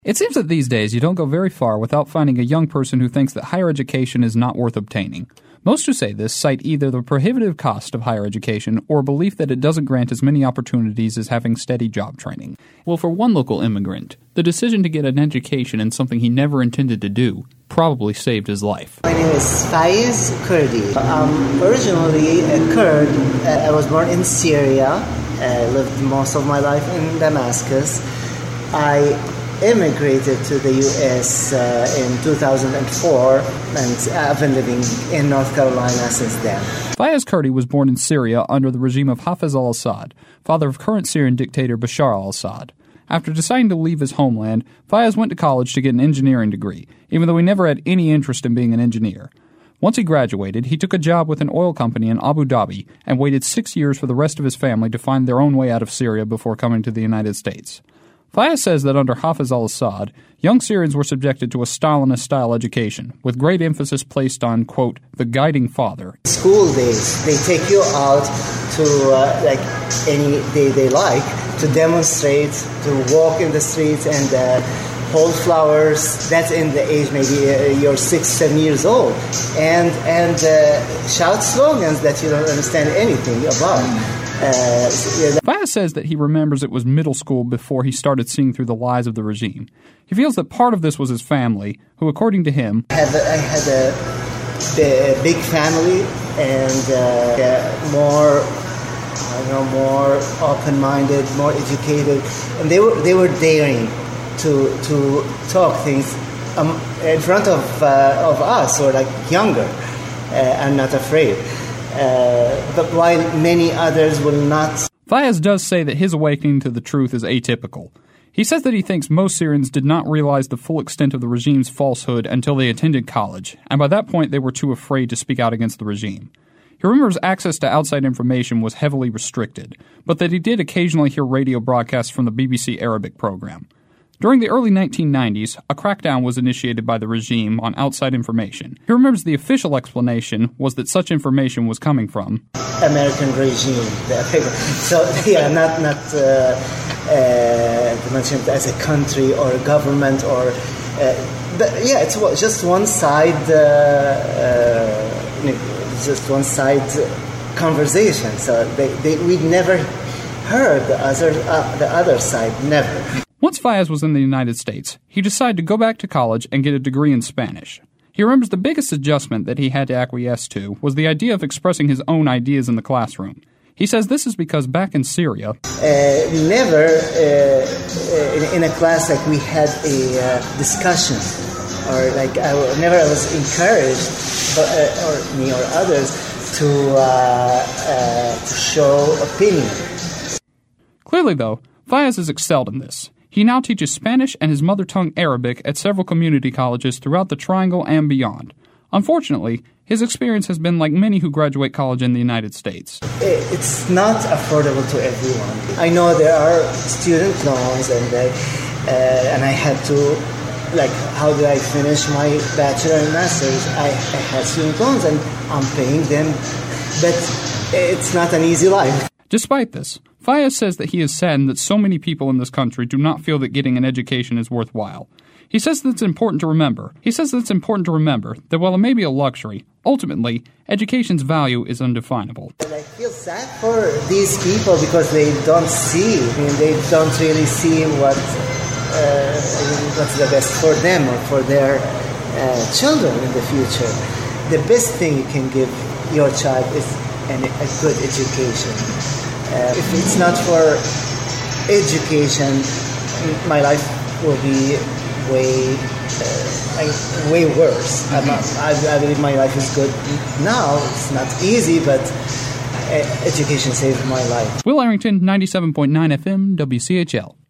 It seems that these days you don't go very far without finding a young person who thinks that higher education is not worth obtaining. Most who say this cite either the prohibitive cost of higher education or a belief that it doesn't grant as many opportunities as having steady job training. Well, for one local immigrant, the decision to get an education in something he never intended to do probably saved his life. My name is Faiz Kurdi. I'm originally a Kurd. I was born in Syria. Lived most of my life in Damascus. I immigrated to the U.S. In 2004, and I've been living in North Carolina since then. Faiz Kurdi was born in Syria under the regime of Hafez al-Assad, father of current Syrian dictator Bashar al-Assad. After deciding to leave his homeland, Faiz went to college to get an engineering degree, even though he never had any interest in being an engineer. Once he graduated, he took a job with an oil company in Abu Dhabi and waited 6 years for the rest of his family to find their own way out of Syria before coming to the United States. Faiz says that under Hafez al-Assad, young Syrians were subjected to a Stalinist-style education, with great emphasis placed on, quote, the guiding father. School days, they take you out to, any day they like, to demonstrate, to walk in the streets and hold flowers. That's in the age maybe you're 6, 7 years old, and shout slogans that you don't understand anything about. Faiz says that he remembers it was middle school before he started seeing through the lies of the regime. He feels that part of this was his family, who, according to him, I had a big family and more open-minded, more educated, and they were daring to talk things in front of us, or like younger, and not afraid. But while many others will not. Faiz does say that his awakening to the truth is atypical. He says that he thinks most Syrians did not realize the full extent of the regime's falsehood until they attended college, and by that point they were too afraid to speak out against the regime. He remembers access to outside information was heavily restricted, but that he did occasionally hear radio broadcasts from the BBC Arabic program. During the early 1990s, a crackdown was initiated by the regime on outside information. He remembers the official explanation was that such information was coming from American regime. So, not to mention it as a country or a government or... it's just one side... just one side conversation. So we never heard the other side, never. Once Faiz was in the United States, he decided to go back to college and get a degree in Spanish. He remembers the biggest adjustment that he had to acquiesce to was the idea of expressing his own ideas in the classroom. He says this is because back in Syria... never in a class like we had a discussion, or like I was encouraged, or me or others, to show opinion. Clearly, though, Faiz has excelled in this. He now teaches Spanish and his mother tongue Arabic at several community colleges throughout the Triangle and beyond. Unfortunately, his experience has been like many who graduate college in the United States. It's not affordable to everyone. I know there are student loans, and I had to, how did I finish my bachelor and master's? I had student loans, and I'm paying them, but it's not an easy life. Despite this, Faiz says that he is saddened that so many people in this country do not feel that getting an education is worthwhile. He says that it's important to remember. That while it may be a luxury, ultimately, education's value is undefinable. I feel sad for these people because they don't see. They don't really see what's the best for them or for their children in the future. The best thing you can give your child is a good education. If it's not for education, my life will be way worse. I believe my life is good now. It's not easy, but education saved my life. Will Arrington, 97.9 FM, WCHL.